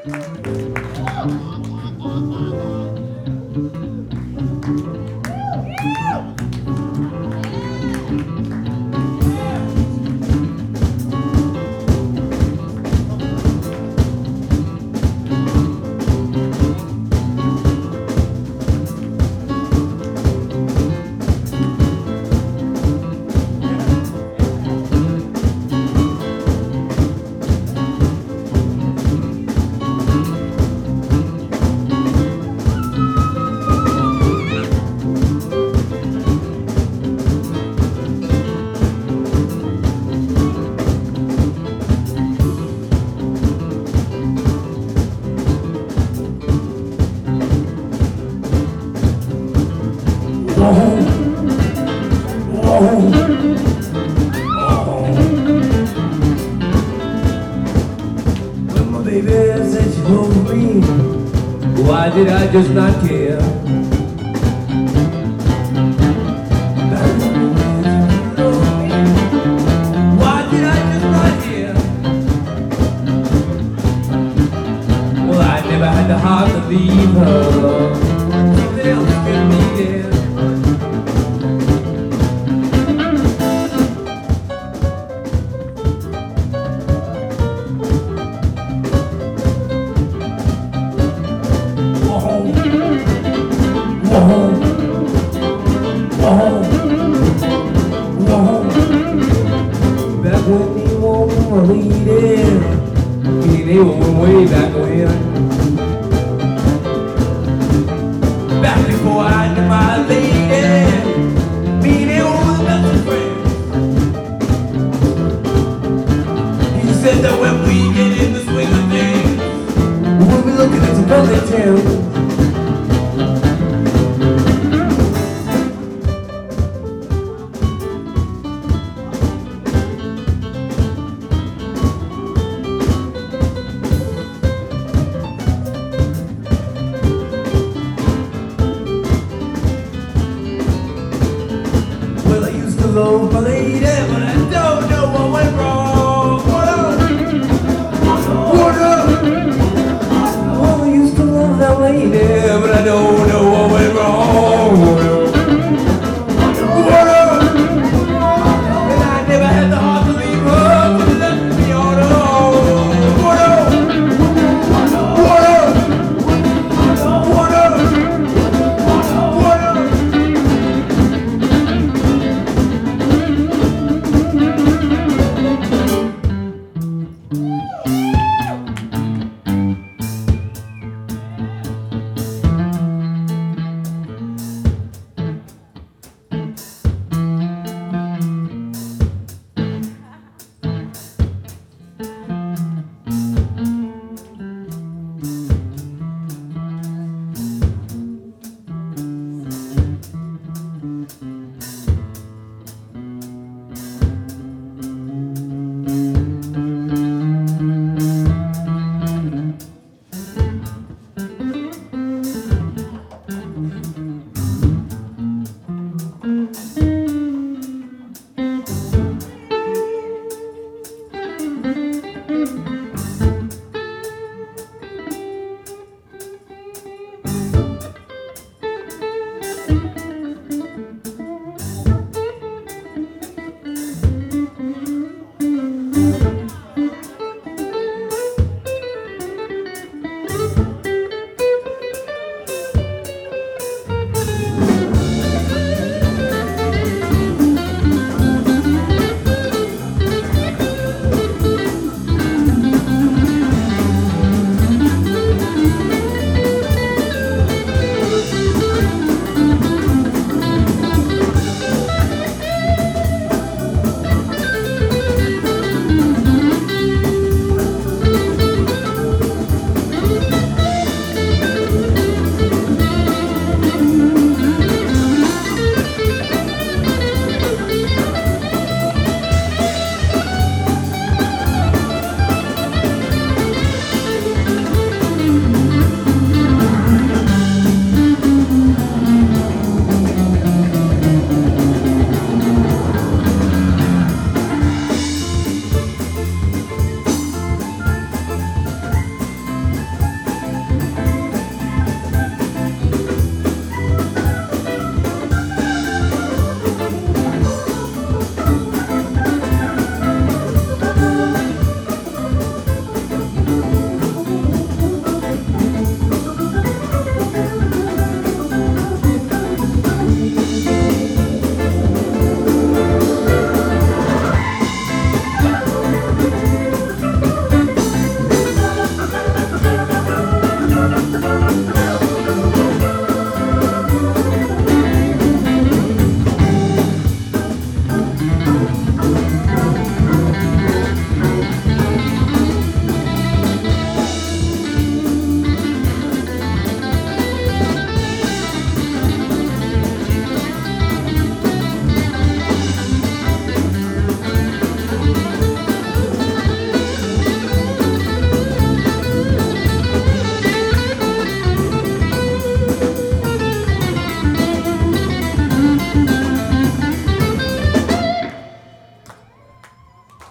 When my baby said she loved me, why did I just not care? Why did I just not care? Well, I never had the heart to leave her. Something else can be there. Back when you were leading, they were way back when. Back before I knew my lady, me and they were the best of friends. He said that when we get in the swing of things, we'll be looking at some belly tails. Love my lady, but I don't know what went wrong. What up? What up? Oh, I used to love that lady, but I don't know what went wrong. What up? And I never had the heart to leave her, but it left me on her own. What up? What up? What up? What up?